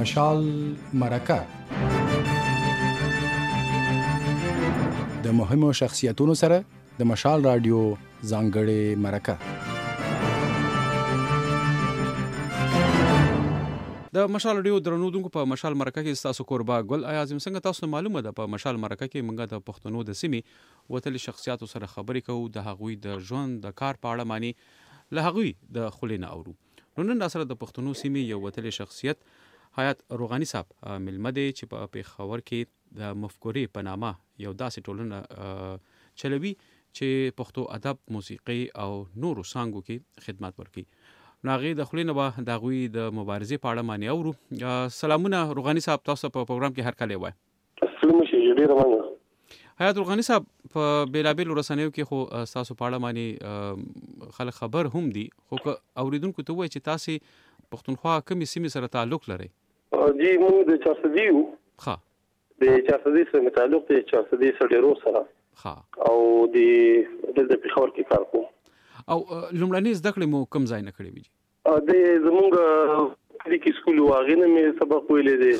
مشال مرکه د مهمو شخصیتونو سره د مشال رادیو ځانګړې مرکه. د مشال رادیو درنودونکو په مشال مرکه کې تاسو کوربه ګل اعظم څنګه تاسو معلومه ده په مشال مرکه کې موږ د پښتنو د سیمې وتل شخصیتو سره خبرې کوو د هغوی د ژوند د کار په اړه معنی له هغوی د خلینو اورو. نن سره د پښتنو سیمې یو وتل شخصیت حیات روغانی صاحب ملمه دی چې په پیښور کې د مفکورې په نامه یو داسې ټولنه چلوي چې پښتو ادب، موسیقي او نورو څانګو کې خدمات ورکوي. ناغي د خلینو به د غوي د مبارزې په اړه معنی اورو. سلامونه روغانی صاحب، تاسو په پروګرام کې هر کله وای. السلام علیکم، ډیر مننه. حیات روغانی صاحب، په بیلابیلو رسنیو کې خو تاسو په اړه معنی خلک خبر هم دي، خو اوریدونکو ته وای چې تاسو پښتونخوا کومې سیمې سره تعلق لرئ؟ جی موږ د چارسدیو د چارسدی سره تعلق دی، چارسدی سره ډیرو سره او د پیښور کې کار کوم. او لومړنۍ زده کړې مو کوم ځای نه کړې وي؟ د زمونږ کلیکي سکول واغینه مې سبق ویلې دي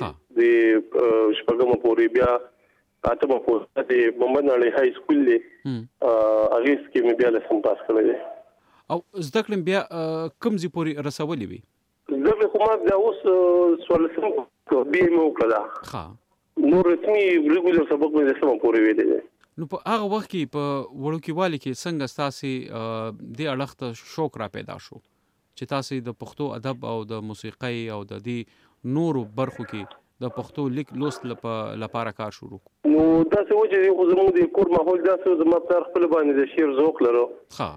د شپږم پورې، بیا اتم پورې د محمد علي های سکول دی اغیس کې مې بیا لسم پاس کړی دی. او زده کړې بیا کوم ځای پورې رسولې وي؟ زه به کومه دا اوس سوالسم بیا مې وکړه، نور رسمي ریګولر سبق مې لسم پورې ویلې دی. نو په هغه وخت کې په وړوکیوالي کې څنګه ستاسو د اړخ ته شوق را پیدا شو چې تاسو د پښتو ادب او د موسیقۍ او د دې نورو برخو کې د پښتو لیک لوست لپاره کار شروع؟ نو دا څه وجه خو زموږ د کور ماحول دا څه زما په خپل باندې د شعر ذوق لرو.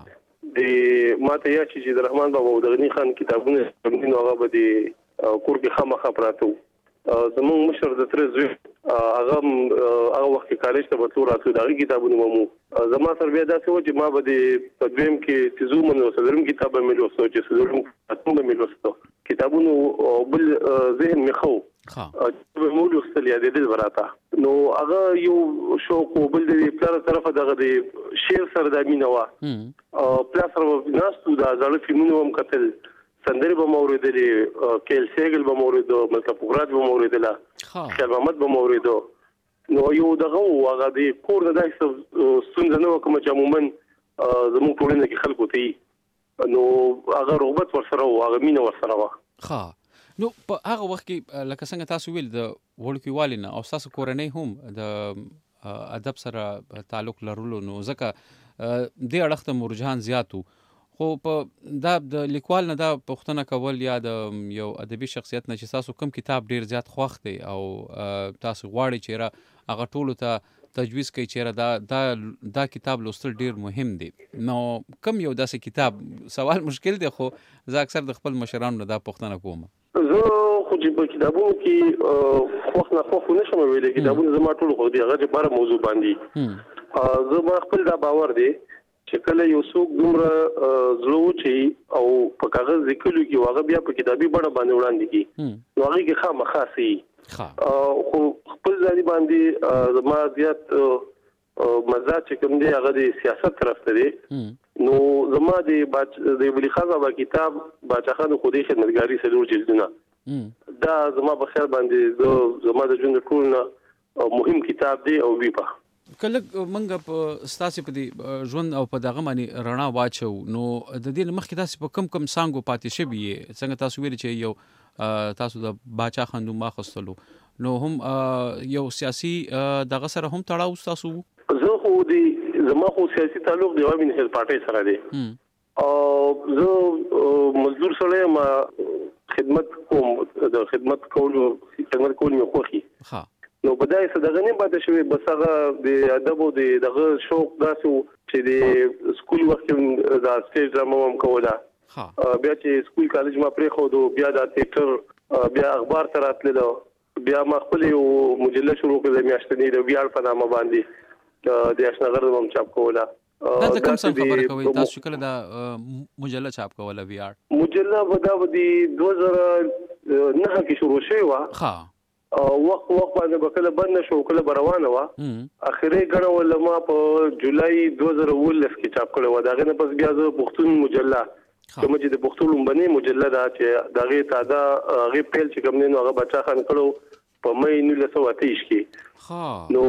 د ماته یا چې د رحمان بابا او د غنی خان کتابونه نو هغه به د کور کې خامخا پراته. زموږ مشر د تر زوی هغه وخت کالج ته ورته راځو، دا کتابونه مو زما سره بیا دا څه و چې ما به د پدویم کې تزومن او صدرم کتاب مې لوستو چې صدرم اتم مې لوستو کتابونه بل ذهن مې خو به مو لوستل یا د دې براته. نو هغه یو شوق او بل د پلار طرفه دغه د شعر سره د مینه وا پلار سره ناستو دا ځل فلمونه هم کتل، سندري به موریدلې، کیل سیګل به موریدو، مطلب فقرات به موریدله، خیال محمد به موریدو. نو یو دغه هغه د کور د داسې ستونزه نه وکړم چې عموما زموږ ټولنه کې خلکو ته نو هغه رغبت ورسره و، هغه مینه ورسره و. نو په هغه وخت کې لکه څنګه تاسو ویل د وړوکیوالي نه او تاسو کورنۍ هم د ادب سره تعلق لرلو، نو ځکه دې اړخ ته مرجحان زیاتو. خو په دا د لیکوال نه دا پوښتنه کول یا د یو ادبي شخصیت نه چې تاسو کوم کتاب ډیر زیات خوښ دی او تاسو غواړئ چې هغه ټولو ته تجویز کوي چې دا کتاب لوستل ډیر مهم دی، نو کوم یو داسې کتاب؟ سوال مشکل دی خو زه اکثر د خپل مشرانو نه دا پوښتنه کوم. زه خو چې په کتابونو کې خوښ نه خوښ نشم ویلې، کتابونه زما ټول خو دی هغه لپاره موضوع باندې زه ما خپل دا باور دی چې کله یو څوک دومره زړه وچی او په کاغذ لیکلو کې واغه بیا په کتابي بڼه باندې وړاندې کی، نو هغه کې خامخا سي خو خپل ځای باندې زما زیات مزه چې کوم دی هغه د سیاست طرف ته دی. نو زما د ولی خزا کتاب باچخان خودي خدمتګاری سلور جلدونه دا زما په خیال باندې زما د ژوند ټول مهم کتاب دی او وی په کله منګه په ستاسو په دې ژوند او په دغه باندې رڼا واچو. نو د دې مخکې تاسو په کم څنګه پاتې شوی څنګه تاسو ویل چې یو تاسو د باچا خندوم ماخستلو، نو هم یو سیاسي دغه سره هم تړاو تاسو؟ زه خو زما خو سیاسي تعلق دی وامن هیل پارټي سره دی او زه مزدور سره ما خدمت کوم، د خدمت کولو مې خوښي. نو بدای څه دغه نه پاتې شوی، بس هغه د ادب او دغه شوق داسو چې د سکول وخت د سټیج ډرامه هم کوله، بیا چې سکول کالج ما پرې خو بیا د تیاتر بیا اخبار ته راتللو، بیا ما خپل یو مجله شروع کړې میاشتنی د ویاړ په نامه باندې د اشنغر هم چاپ کوله. دا د کوم څه خبره کوي تاسو کله دا مجله چاپ کوله ویاړ؟ مجله ودا ودی 2009 کې شروع شوی و. وخت باندې بکله بند شو کله روانه و، اخیری غنه ولما په جولای 2019 کې چاپ کړو. دا غنه پس بیا زه پښتون مجله کوم چې د پښتو لومبني مجله دا چې دغه تازه هغه پیل چې کوم نو هغه بچا خان کړو په مې 1928 کې نو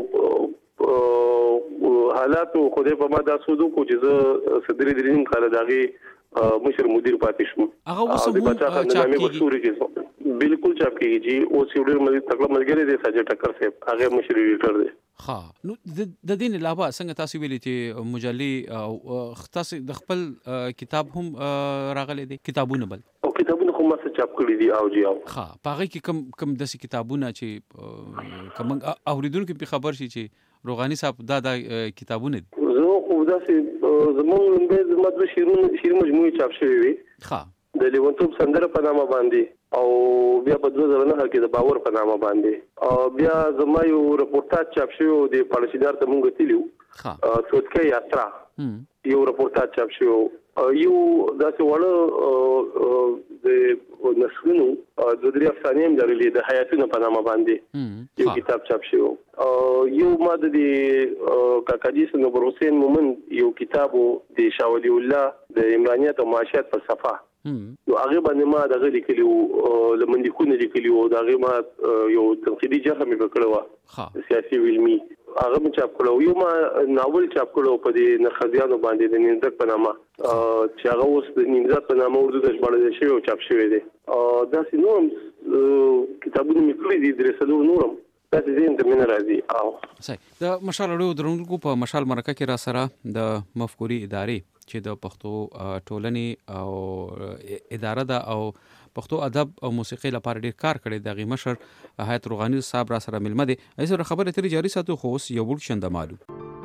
حالات خو دې په ما دا سودو کو چې زه صدري دریم کال دغه مشر مدیر پاتې شوم هغه اوس هم چاپ کیږي بالکل چاپ کیږي او سیوډر مې تکړه ملګری دی ساجد ټکر صاحب هغه مشر ایډیټر دی نو د دین علاوه څنګه تاسو ویلي چې مجلې او تاسو د خپل کتاب هم راغلي دي کتابونه بل او کتابونه کوم څه چاپ کړی دي او جی او پاغه کې کم داسې کتابونه چې کوم اوریدونکو په خبر شي چې روغانی صاحب دا کتابونه دي زه خو داسې زموږ لومبه زموږ شعر مجموعه چاپ شوی وي د لیونتوب سندره په نامه باندې او بیا په 2009 کې د باور په نامه باندې او بیا زما یو رپورتاج چاپ شوی د پالیسیدار ته مونږ تلیو سوتکه یاترا یو رپورتاج چاپ شوی یو داسې وړه د نسخونو د درې افسانې هم درلې د حیاتونو په نامه باندې یو کتاب چاپ شوی یو ماده د کاکاجي سنوبر حسین مومن یو کتاب د شاولی الله د عمرانیت او معاشیت فلسفه نو هغه باندې ما دغه لیکلو لمندیکونه لیکلو دغه ما یو تنقیدي جرح مې وکړو سیاسي علمي هغه مې چاپ کړو یو ما ناول چاپ کړو په دې نخزیانو باندې د نیمزک په نامه چې هغه اوس د نیمزک په نامه اردو د ژباړل شوی او چاپ شوی دی دا سينوم کتابونه مې کړی دي درسلو نورم تاسو زین د من راځي او صحیح د مشال اړو درونکو په مشال مرکه کې را سره د مفکوري ادارې چې د پښتو ټولنې او اداره ده او پښتو ادب او موسیقي لپاره ډیر کار کړی د غي مشر حیات روغانی صاحب را سره ملمه دي ایسه خبره تری جاری ساتو خو یو بل شند معلوم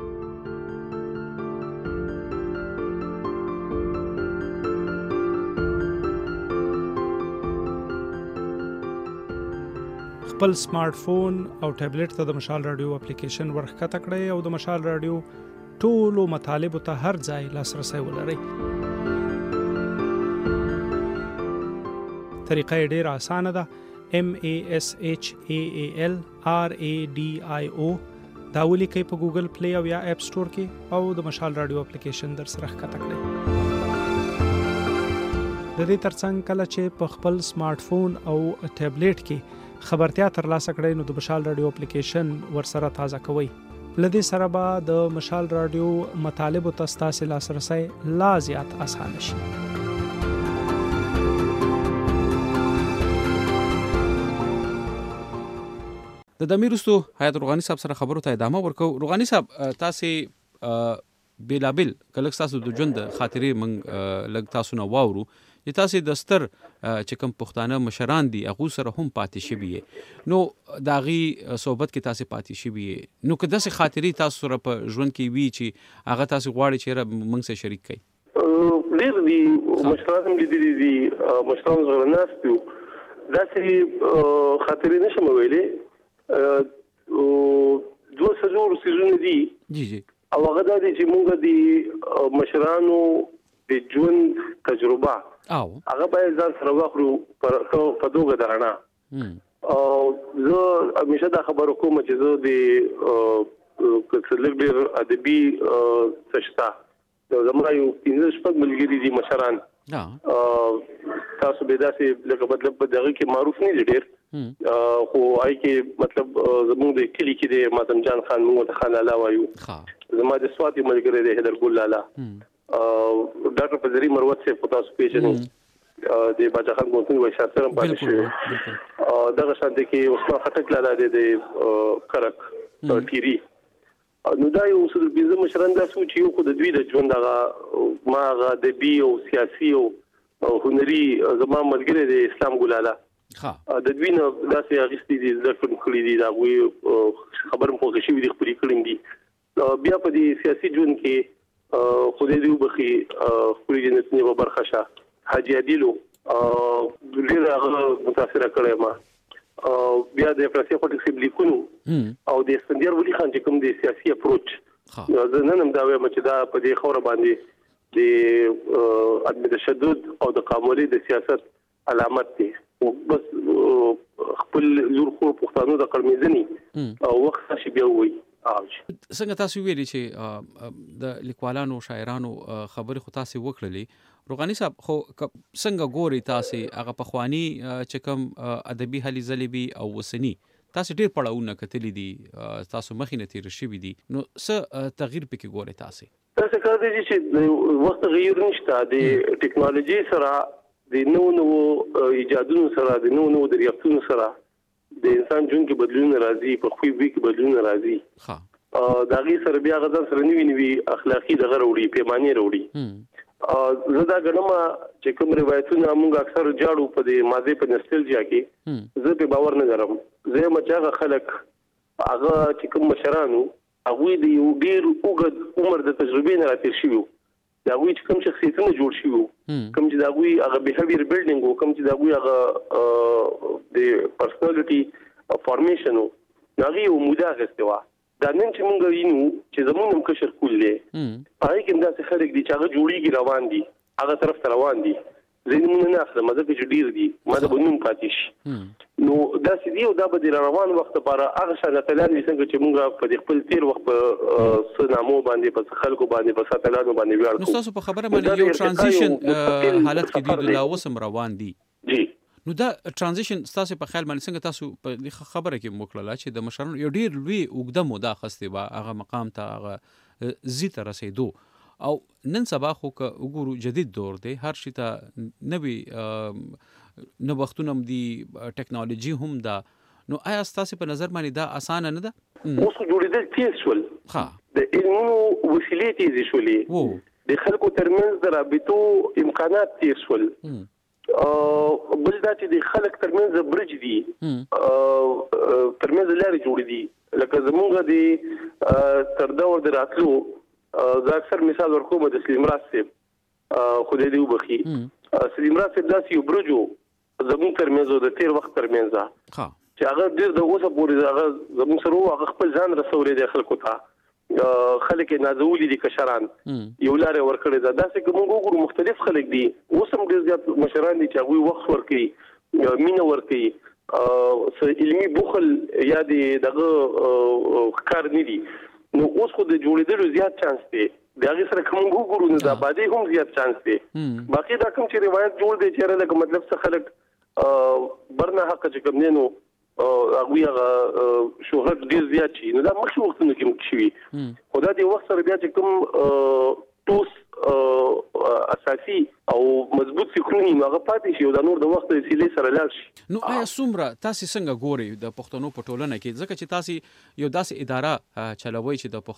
خپل سمارټ فون او ټابلیټ ته د مشال رادیو اپلیکیشن ورخکته کړئ او د مشال رادیو ټولو مطالبو ته هر ځای لاسرسي ولرئ. طریقه ډیره اسانه ده. MASHAALRADIO دا ولیکئ په ګوګل پلی او یا اپ سٹور کې او د مشال رادیو اپلیکیشن در سره ښکته کړئ. د دې ترڅنګ کله چې په خپل سمارټ فون او ټابلیټ کې خبرتیا ترلاسه کړئ نو د مشال رادیو اپلیکیشن ورسره تازه کوئ. لدې سره به د مشال رادیو مطالبو ته ستاسو لاسرسی لا زیات اسانه شي. د دمیرستو حیات روغانی صاحب سره خبرو ته ادامه ورکو. روغانی صاحب تاسو بیلابل کله تاسو د ژوند خاطرې من لګ تاسو نه واورو چې تاسو د ستر چې کوم پښتانه مشران دي هغه سره هم پاتې شوی نو داغي صحبت کې تاسو پاتې شوی نو که داسې خاطرې تاسو سره په ژوند کې وی چې هغه تاسو غواړي چې موږ سره شریک کړئ. ډېر دي مشران هم دي مشران زره ناستو داسې خاطرې نشم ویلې دوه سلور سيزونه دي جی او هغه د چې موږ د مشرانو د ژوند تجربه او هغه باید ځان سره واخلو په دوغه درانه او زه همیشه دا خبرو کوم چې زه د کلچر ادبي سشتا زما یو انځ ملګری دي مشران تاسو به داسې لکه مطلب په دغه کې معروف نه دي ډېر خو آی کې مطلب زموږ د کلی کې د ماتم جان خان موږ ته خان الله وایو زما د سواتي ملګری دی حیدر ګل لالا ډاکټر پزری مروت سے تاسو پیژنئ د باچا خان ګوتن وای شاعر هم پاتې شو دغه شان د کې عثمان خټک لالا د کرک ټيري نو دا یو څه د بيزه مشران دا سوچ یو خو د دوی د ژوند هغه ماغه د بي او سیاسي او هنري زما ملګری د اسلام ګلاله د دوی نه داسې اغستې دي ځکه کړی دي دا وی خبرم خو شي وي خبرې کړم دي بیا په دې سیاسي ژوند کې خدای دې وبخي خپل جنت نه وبرخشه حاجی عادلو ډېر هغه متاثر کړی ما بیا د افراطي خټک سیب لیکونو او د اسفندیار ولی خان چې کوم د سیاسي اپروچ نن هم دا وایم چې دا په دې خوره باندې د عدم تشدد او د قامولي د سیاست علامت دي بس خپل زور خو پښتانو د قرمېزنی او وخت شي بیا وي څنګه تاسو ویلي چې د لیکوالانو شاعرانو خبرې خو تاسو وکړلې روغاني صاحب خو څنګه ګوري تاسو هغه پخوانی چې کوم ادبي هلي ځلې او وسنی تاسو ډیر پړاوونه کتلې دي تاسو مخینه تیر شوي دي نو څه تغییر پکې ګوري تاسو کار دی چې وخت تغیر نشته د ټیکنالوژي سره د نو ایجادونو سره د نو دریافتونو سره د انسان ژوند کې بدلون راځي په خوې وی کې بدلون راځي ها دا غي سره بیا غزا سره نیوي اخلاقی دغه وروړي پیمانه وروړي زه دا غنم چې کوم روایتونه موږ اکثر جاړو په د ماضي په نستلجیا کې زه په باور نه لرم زه مچاغه خلک هغه چې کوم مشرانو هغه د یو ډیر اوږد عمر د تجربې نه راتیر شوی دا وی چې کوم شخصیتونه جوړ شوی کوم چې دا وی هغه بیهیویر بیلډینګ او کوم چې دا وی هغه د پرسنالټي فارمیشن نغي او مداغ استوا دا نن چې مونږ وینو چې زمونږ هم کشر کول دي پای کې دا څه خلک دي چې هغه جوړیږي روان دي هغه طرف ته روان دي زینونه نه اخلم مزه کې ډیر دي مزه بنون پاتیش نو دا سدي او دا به روان وخت لپاره هغه شاته تلل څنګه چې موږ په خپل تیر وخت په سنامو باندې په خلکو باندې په ساتلانو باندې ویاړ کوو نو تاسو په خبره باندې یو ترانزیشن حالت کې دی لا وسم روان دي جی نو دا ترانزیشن تاسو په خیال باندې څنګه تاسو په خبره کې موکړه چې د مشرانو یو ډیر لوی وګدم مودا خسته با هغه مقام ته هغه زیته رسیدو او نن سبا خو که وګورو جدید دور دی هر شي ته نوی نوښتونه دي ټیکنالوژي هم دا نو آیا تاسو په نظر باندې دا اسانه نه ده اوس جوړیدل تیز شول ها د علمي وسیلې تیز شولې د خلکو ترمنځ د رابطو امکانات تیز شول بل دا چې د خلک ترمنځ برج دي ترمنځ لارې جوړې دي لکه زمونږ د تر دا ور دراتلو زه اکثر مثال ورکوم د سلیم راز صاحب خدای دې وبخي سلیم راز صاحب داسې یو برجو زمونږ ترمنځ د تیر وخت ترمنځ چې هغه ډېر د اوسه پورې هغه زمونږ سره هغه خپل ځان رسولې د خلکو ته خلک نازولي دي کشران یو لارې ورکړې ده داسې کوم وګورو مختلف خلک دي اوس هم ډېر زیات مشران دي چې هغه وخت ورکړي مینه ورکړي علمي بخل یا دغه کار نه دي نو اوس خو د جوړېدلو زیات چانس دی د هغه سره کوم وګورو نو د آبادی هم زیات چانس دی باقي دا کوم چې روایت جوړ دی چې لکه مطلب څه خلک برنه حق چې کوم نه نو هغه شهرت ډیر زیات شي نو دا مخکې وختونه کې مخشوي خدای دې وخت سره بیا چې کوم توس اساسي او مضبوط فکرونه هغه پاتې شي او د نور د وخت سیلې سره لاړ شي نو آیا څومره تاسو څنګه ګوري د پښتنو په ټولنه کې ځکه چې تاسو یو داسې اداره چلوي چې د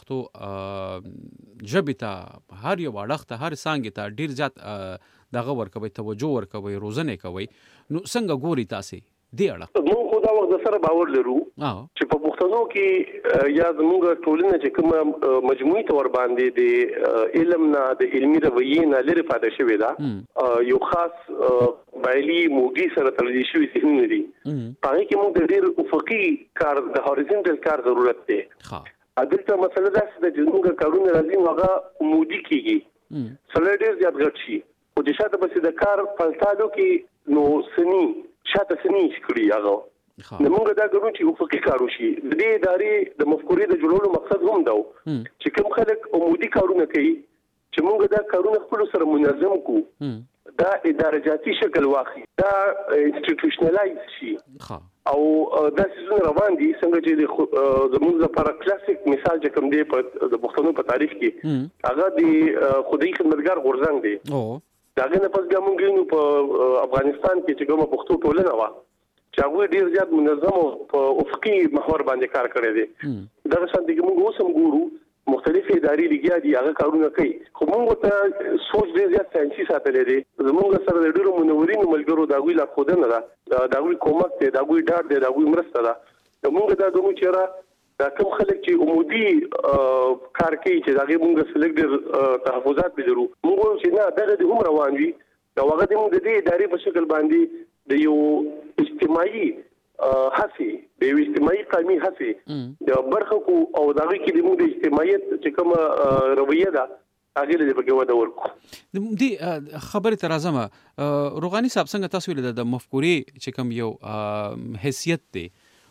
پښتو ژبې ته هر یو اړخ ته هر څنګه ته ډیر زیات دغه ورکوي توجه ورکوي روزنه کوي نو څنګه ګوري تاسو دی اړه موږ خو دا وخت سره باور لرو چې په پښتنو کې یا زموږ ټولنه چې کوم مجموعي تور باندې د علم نه د علمي رویې نه لري پاتې شوی دا یو خاص بایلي موګي سره تړلې شوی ذهنونه دي هغه کې موږ د ډېر افقي کار د هوریزونټل کار ضرورت دی عدالت مسله دا چې موږ کارونه راځي هغه مودي کیږي سره ډېر زیات غټ شي او د شاته بس د کار پلتالو کې نو سني شاته سني شکړي هغه نو موږ دا کوم چې افقي کارو شي د دې ادارې د مفکورې د جوړولو مقصد هم دا چې کوم خلک عمودي کارونه کوي چې موږ دا کارونه خپل سره منظم کو دا ادارجاتي شکل واخلي دا انسټیټیوشنلایز شي او دا څه روان دي څنګه چې زموږ لپاره کلاسیک مثال چې کوم دی په د پښتنو په تاریخ کې هغه د خدای خدمتګار غورځنګ دی داغه نه پس ګمون غوینو په افغانستان کې چې کومه پښتو ټولنه وا چې هغه ډیر زیات منظم او په افقي محور باندې کار کړی دی دا څنګه چې موږ اوس هم ګورو مختلفې ادارې لګیا دي هغه کارونه کوي خو موږ ته سوچ ډیر زیات ساينسي ساتلې دي زموږ سره د ډیرو منورینو ملګرو دا غوي لا خودنه ده دا غوي کومک دی دا غوي ډار دی دا غوي مرسته ده موږ دا دومره چیرې دا کوم خلک چې عمودي کار کوي چې دا موږ سلیکټر تحفظات به درو موږ چې نه دغه د هم روان وي دا هغه د موږ د دې ادارې په شکل باندې د یو اجتماعي هڅه د یو اجتماعي قومي هڅه د برخه کو او دغه کې د موږ د اجتماعیت چې کوم رویه ده هغه له بګه ودا ورکو دې خبره ترازمه روغاني صاحب څنګه تاسو ول د مفکورې چې کوم یو حیثیت دی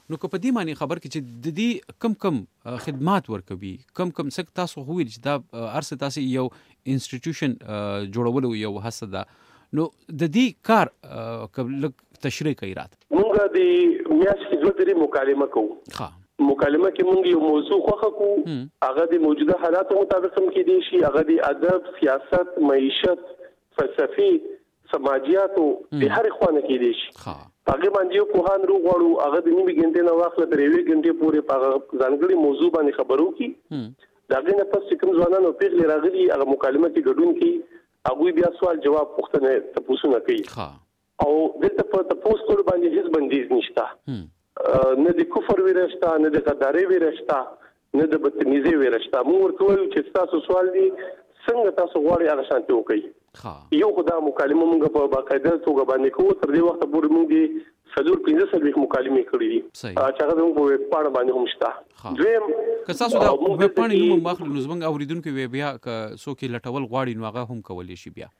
نو که په دې معنی خبر کې چې د دې کم خدمات ورکوي کم څه تاسو ویل چې دا ارسه تاسو یو انسټیټیوشن جوړولو یو هڅه ده نو د دې کار کله تشریح کوي رات موږ د میاشتې دوه درې مکالمه کوو مکالمه کې موږ یو موضوع خوښه کوو هغه د موجوده حالاتو مطابق هم کې دي شي هغه د ادب سیاست معیشت فلسفي سماجیاتو د هر خوانه کې دي شي هغه باندې یو کوهان رو غواړو هغه د نیمه غنټې نه واخله تر 1 غنټې پورې په ځانګړي موضوع باندې خبرو کی دا غنه پس کوم ځوانانو پیغلي راغلي هغه مکالمه کې ګډون کی هغه بیا سوال جواب پوښتنه تاسو کوي او دلته په تاسو کول باندې هیڅ بندیز نشته نه د کفر ویرشتا نه د غداري ویرشتا نه د بدتمیزي ویرشتا مو ورته وایو چې تاسو سوال دي څنګه تاسو غواړئ هغه شانتي وکړئ یو خدای مکالمه موږ په باقاعده توګه باندې کوو تر دې وخت پورې موږ د صدور 15 مکالمې کړې دي چې هغه موږ په ویب پاڼه باندې هم شته دویم که تاسو دا ویب پاڼه نوم مخلو زمنګ اوریدونکو وی بیا که څوک لټول غواړي نو هغه هم کولی شي بیا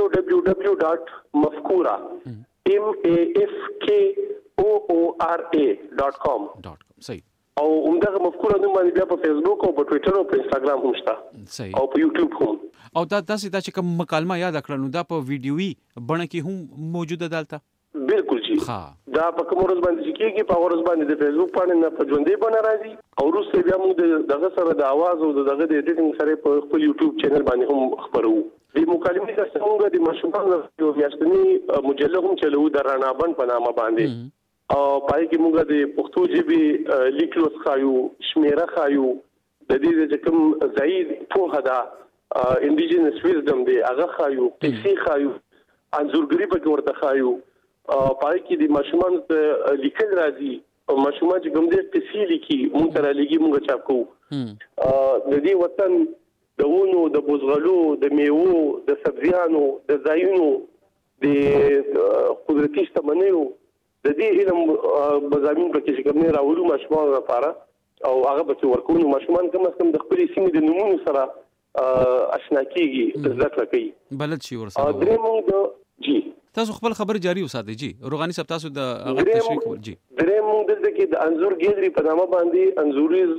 www.mafkora.com صحیح او همدغه مفکوره نوم باندې بیا په فیسبوک او په ټوئیټر او په انستګرام هم شته صحیح او په یوټیوب هم او دا چې کوم مکالمه یاد کړل نو دا په ویډیوي بڼه کې هم موجوده دالته بالکل جی دا په کوم ورځ باندې کېږي په ورځ باندې د فیسبوک باندې نه په ژوندۍ باندې راځي او وروسته بیا موږ دغه سره د आवाज او دغه د ایډیټینګ سره په خپل یوټیوب چینل باندې هم خبرو د مکالمې څنګه د مشهورانو یو میاشتنی مجله هم چلو د رانابند په نامه باندې او پای کې موږ د پښتو ژبې لیکلو ښایو شمیره ښایو د دې چې کوم ځای په هدا انډیجنس ویزډم دی هغه ښایو کیسې ښایو انځورګری په ورته ښایو پای کې د ماشومان لیکل راځي او ماشومان چې کوم دې کیسې لیکي موږ تر لګي موږ چاپ کوو د دې وطن د ونو د بوزغلو د میوو د سبزیانو د ځایونو د قدرتي شتمنیو د دې علم مضامین په کې کوم نه راوړو ماشومان لپاره او هغه به ورکوونو ماشومان کوم د خپل سیمې د نمونه سره آشنا کیږي ذکر کوي بلد شي ورسره درې موږ جی تاسو خپل خبر جاری وساتئ جی روغانی صاحب تاسو د هغه تشریح کول جی درې موږ دلته کې د انزور ګیلری په نامه باندې انزوري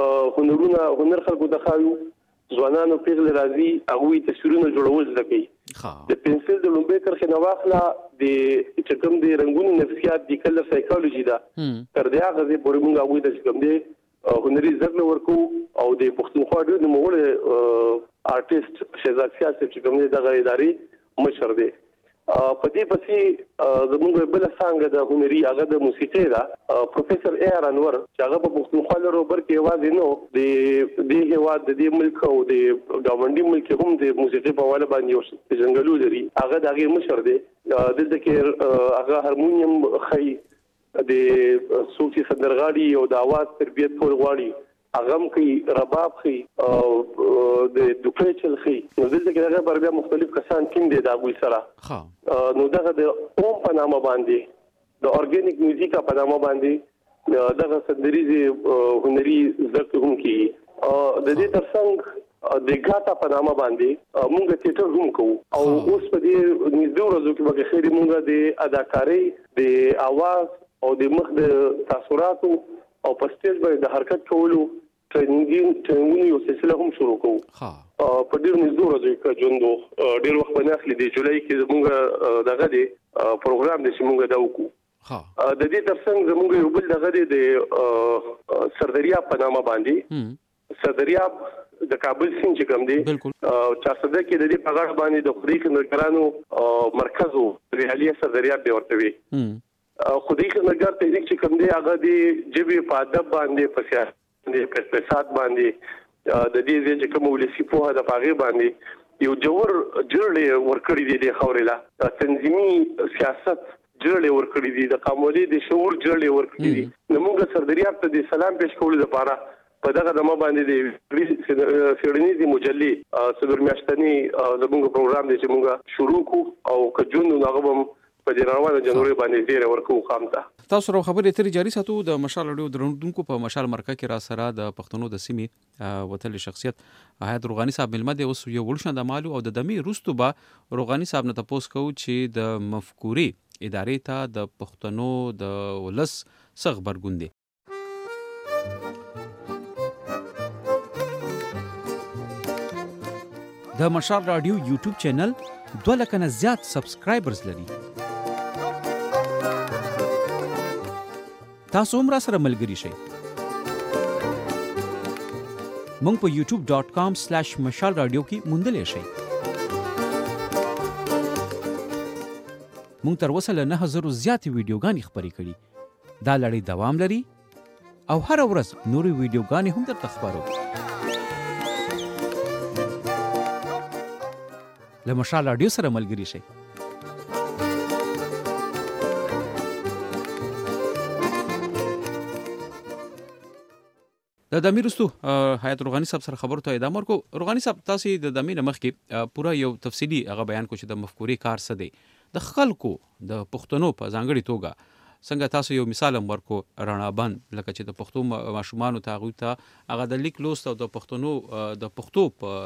هنر خلکو د خایو ځوانانو پیغل راځي هغه تصویرونه جوړول زده د پنسل د لومبه کرخه نواخله د چکم د رنگونو نفسیات د کلر سایکولوژي دا تر دې هغه پورې موږ هغه د چکم د هنري زده ورکو او د پښتونخوا د نوموړ آرټیست شهزاد سیاست چکم د غیداري مشر دی په دې پسې زموږ بل څنګه د هنري هغه د موسیقي دا پروفیسور اے آر انور چې هغه په پښتونخوا له روبر کې आवाज نو د هوا د ملک او د گاونډي ملک هم د موسیقي په حواله باندې یو څنګهلو لري هغه دغه مشر دی دلته کې هغه هارمونیم خي د صوتي سندرغاړي او د आवाज تربیت ټول غواړي اغم کوي رباب کوي د دوکچل کوي نو دلته کې هغه بر بیا مختلف کسان کین دي دا غوي سره نو دغه د اوم په نامه باندې د اورګانیک میوزیک په نامه باندې دغه سندريزي هنري زده هم کوي د دې ترڅنګ د ګاټا په نامه باندې موږ تیاتر هم کوو او اوس په دې نږدې ورځو کې به خېری موږ د اداکاری د आवाज او د مخ د تاثیراتو او په سټیج باندې د حرکت کولو ټریننګ یو سلسله هم شروع کوو په ډیر نږدې ورځو کې ژوندو ډیر وخت باندې اخلي د جولای کې موږ دغه دی پروګرام د موږ دا وکړو د دې ترڅنګ موږ یو بل دغه د سردریاب په نامه باندې سردریاب د کابل سیند چې کوم دی چا صده کې د دې په غاړه باندې د خوري خندګرانو مرکزو ریالي سردریاب دی ورته وي خودي خندګر تحریک چې کوم دی هغه د جبې په ادب باندې په سیاست باندې په اقتصاد باندې د دې چې کوم ولسی په هدا پاغي باندې یو جوړ جوړې ورکړې دي د خوريلا تنظیمي سیاست جوړې ورکړې دي د قامولي د شعور جوړې ورکړې دي موږ سردریاب ته د سلام پېښ کول لپاره په دغه دمه باندې د سیډنیزي مجلې صدر میاشتنی زموږ پروګرام دی چې موږ شروع کو او کجونو هغه په جنواري جنوري باندې ډیر ورکو خامته تاسو راو خبرې ترې جاری ساتو د مشال اډیو درونکو په مشال مرکه کې را سره د پښتنو د سیمې وتل شخصیت حیات روغانی صاحب ملمه دی اوس یو ولشن د مالو او د دمي روستو با روغانی صاحب نه تاسو کو چې د مفکوري ادارې ته د پښتنو د ولس څه غبرګون دی؟ د مشال رادیو یوټیوب چینل 2 لک نه زیات سبسکرایبرز لري. تاسو هم را سره ملګري شئ. مونږ په youtube.com/مشال رادیو کې موندلی شئ. مونږ تر اوسه له 9000 زیاتې ویډیوګانې خپرې کړي. دا لړۍ دوام لري او هر ورځ نورې ویډیوګانې هم درته خپرو. له مشال رادیو سره ملګري شئ. د دمیر رستو حیات روغانی صاحب سره خبرو ته ادامه ورکو. روغانی صاحب تاسو د دمیر مخکې پورا یو تفصیلی هغه بیان کو چې د مفکورې کار څه دی، د خلکو د پښتنو په ځانګړي توګه څنګه تاسو یو مثال هم ورکو رڼا بند، لکه چې د پښتو ماشومانو ته هغه د لیک لوست او د پښتنو د پښتو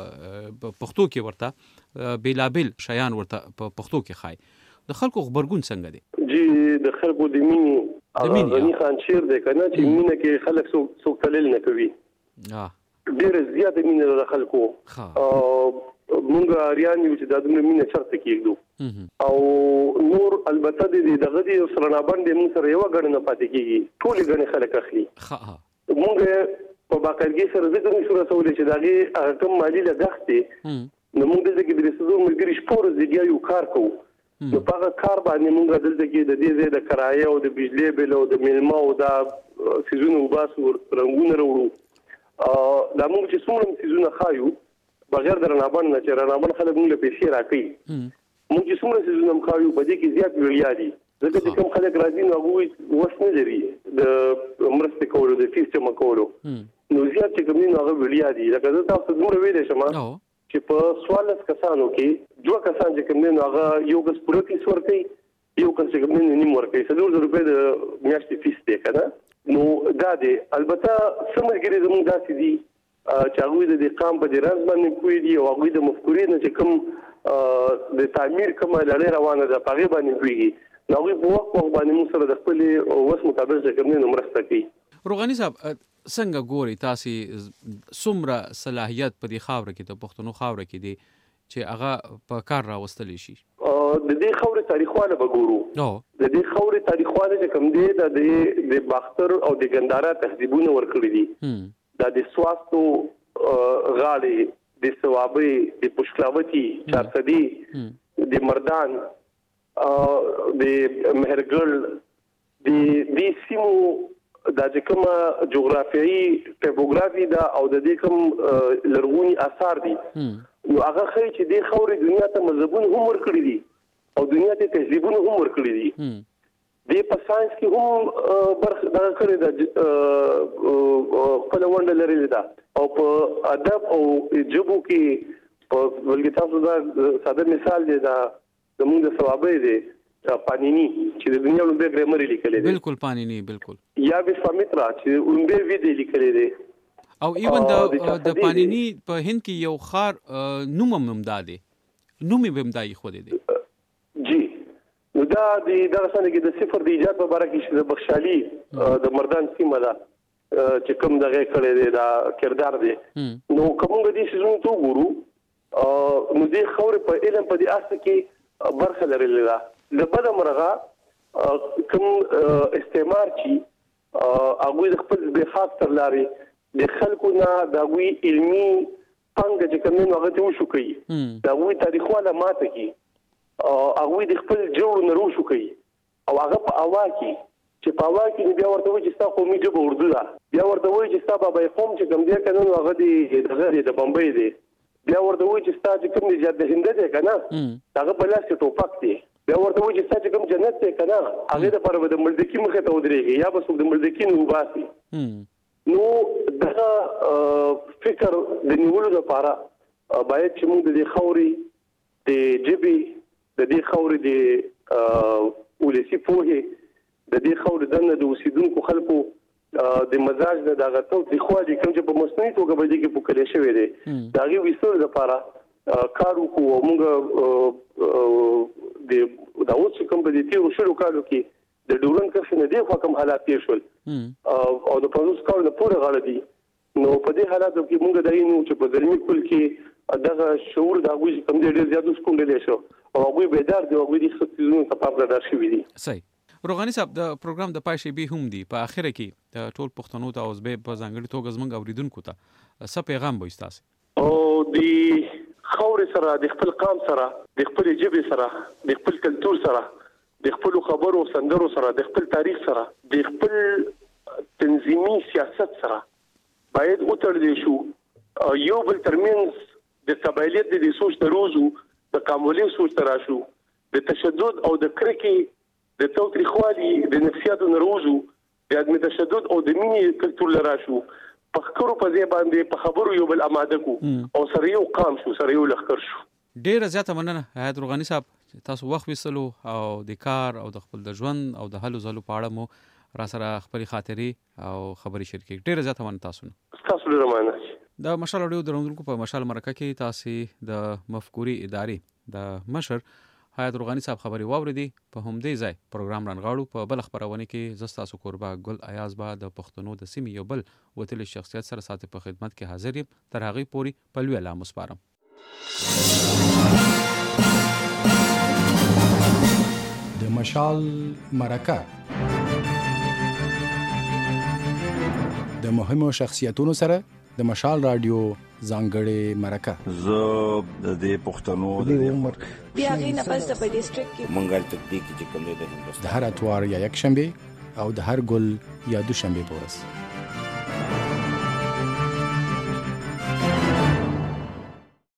کې ورته بیلابل شیان ورته په پښتو کې خای. د خلکو خبرګون څنګه دی؟ جی د خلکو د مینې غني خان شیر دی کنه چې مینه کې خلک څوک تلل نه کوي. ډېر زیات مینه د خلکو مونږ اریان یو چې د دومره مینه چرته کېږو او نور البته د دغه دی سرنا باندې موږ سره یو غړ نه پاتې کیږي، ټول غړي خلک اخلي. مونږ په باقاعدګي سره ذکر نشو رسولې چې دغه کم مالی لګښت دی، نو موږ دغه کې د رسېدو ملګری شپور زیږي یو کار کوو. نو په کار باندې موږ دلته کې د دې د کرایه او د بجلی بل او د میلمه او د سيزونو وباسو رنگونه وروړو. دا موږ چې څومره سيزونه خایو بغیر د رنابن نه چې رنابن خلک موږ له پیسې راکړي، موږ چې څومره سيزونه خایو په دې کې زیات ویلیا دي. ځکه چې کوم خلک راځي نو هغه وس نه لري د مرسته کولو د فیس جمع کولو، نو زیات چې کوم نو هغه ویلیا دي. لکه زه تاسو دومره ویلې شم چې په 14 کسانو کې 2 کسان چې کوم نو هغه یو کس پوره فیس ورکړي، یو کس چې کوم نیم ورکړي. 700 روپۍ د میاشتې فیس دی کنه. نو دا دی البته سمګری زموږ داسې دي چې هغه د قام په درز باندې کوي دي او هغه د مفکورې نه چې کوم د تعمیر کومه لړۍ روانه ده په غیبه باندې کوي، نو هغه په وخت باندې موږ سره د خپل وس مطابق چې کوم نو مرسته کوي. روغانی صاحب څنګه ګوري تاسو څومره صلاحیت په دې خاور کې د پښتنو خاور کې دي چې هغه په کار راوستل شي؟ د دې خاورې تاریخوانه بګورو. د دې خاورې تاریخوانه چې کوم دی د باختر او د ګندارا تهذیبونه ورکړي دي، د سواستو غاړي د ثوابي د پښکلاوتی چارسدي د مردان د مهرګل د سیمو د کومه جغرافیایي ټاپوګرافي دا او د دې کوم لرغونی آثار دي، نو هغه خې چې د خاورې دنیا ته مذهبونه هم ورکړي دي او دنیا ته تهذیبونه هم ورکړي دي. د په ساينس کې هم برخه دا کړی دا خپل ونډه لري دا، او په ادب او ژبو کې ولګي تاسو دا ساده مثال دی دا زموږ د ثوابي دی پانینی چې د دنیا لومبه ګرامر لیکل دي. بالکل پانینی بالکل. یا وسامیترا چې لومبه وی لیکل دي. او ایون د پانینی په هند کې یو خار نوم ممدادي نومي بمدای خو دي. جی نو دا د درسنه کې د صفر د ایجاد په اړه کې چې د بخشالي د مردان سیمه ده چې کوم دغه کړي دی دا کردار دی. نو کومه دي چې زموږ ته ګورو نو د خوري په علم په دې اساس کې برخه لري ده. لبدا مرغه کوم استعمار چې هغه د خپل به خاص تر لاري د خلکو نه د وی علمي څنګه چې کوم هغه ته وشو کوي دا وی تاریخواله ماته کی هغه د خپل جوړ نه روشو کوي او هغه په اوا کې چې په اوا کې بیا ورته وایي چې تاسو قومي ژبه اردو ده، بیا ورته وایي چې تاسو بابا قوم چې کوم دی کنه هغه د بمبئی دی، بیا ورته وایي چې تاسو کوم دی جده هند دی کنه هغه بلاس ټوپک دی، بیا ورته وایي چې تاسو کوم جنت دی کنه هغه د پر د ملدکی مخه ته ودرېږي یا بس د ملدکی نو باسي. نو دا فکر د نیولو لپاره باید چې موږ د خوري د جبي د دې خوري د ولسی پوهه د دې خوري دنه د اوسیدونکو خلکو د مزاج نه دغه ته د خوالي کوم چې په مصنوعي توګه باندې کې پوکل شوی دی دا غي وسو لپاره کارو کو موږ د دا اوس کوم په دې تیرو شلو کالو کې د ډورن کرښې نه دی خو کوم حالات تیر شول او د 50 کال نه پورې غاړه دي نو په دې حالاتو کې موږ دایو چې په ځلمی کول کې دغه شعور د هغوی کوم ډېر زیات سکونډل شو او هغوی بیدار دي هغوی د خصوصي ته پام را شوي دي. صحیح روغاني صاحب د پروګرام د پای شی به هم دي په اخر کې د ټول پښتنو ته اوس به په ځانګړي توګه زمونږ اوریدونکو ته څه پیغام به تاسو او د خاور سره د خپل قام سره د خپل ژبې سره د خپل کلتور سره د خپل خبرو سندرو سره د خپل تاریخ سره د خپل تنظیمي سیاست سره باید وتړل شو یو بل ترمنځ د قبایلیت د سوچ تروزو د قامولي سوچ تراشو د تشدد او د کرکې د توتریخوالي د نفسیاتو نروزو د عدم تشدد او د مینې کلتور لراشو په خبرو په ځای باندې په خبرو یو بل آماده کو او سره یو قام شو سره یو لخر شو. ډیر زیاته مننه حیات روغاني صاحب تاسو وخت وسلو او د کار او د خپل د ژوند او د هلو زلو په اړه مو را سره خبري خاطرې او خبري شریکې ډیر زیاته مننه تاسو ډیر مننه. د مشال اډیو درونکو په مشال مرکه کې تاسو د مفکوري ادارې د مشر حیات روغاني صاحب خبري واوریدي په همدې ځای پروګرام رانغاړو په بل خبرونه کې زستا سو قربا ګل ایاز با د پښتنو د سیمې یو بل وتل شخصیت سره ساتي په خدمت کې حاضر یم تر هغه پوري په لوی اعلان مسپارم. د مشال مرکه د مهمو شخصیتونو سره د مشال رادیو ځانګړې مرکه زه د دې پښتنو د عمر بیا غینه پس د ډیسټریکټ کې منګل تطبیق چې کوم د هندوستان د هر اتوار یا یک شنبه او د هر ګل یا دوشنبه پورس